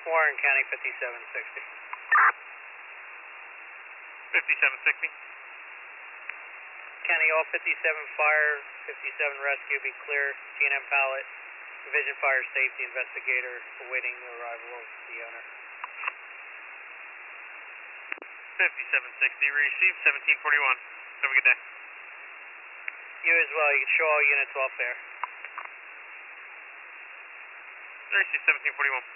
Warren County 5760. 5760. County, all 57 fire, 57 rescue, be clear. TNM pallet, Division Fire Safety Investigator, awaiting the arrival of the owner. 5760, received 1741. Have a good day. You as well, you can show all units off there. Received 1741.